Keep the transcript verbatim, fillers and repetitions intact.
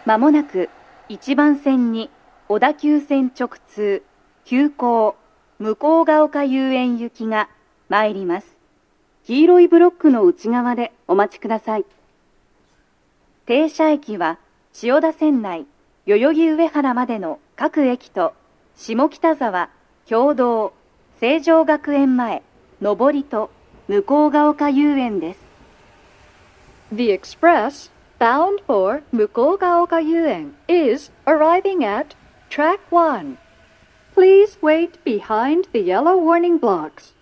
まもなくいちばん線に小田急線直通急行向ヶ丘遊園行きが参ります。黄色いブロックの内側でお待ちください。停車駅は千代田線内代々木上原までの各駅と下北沢、経堂、成城学園前、上りと向ヶ丘遊園です。 The express bound for Mukogaoka Yuen is arriving at track one. Please wait behind the yellow warning blocks.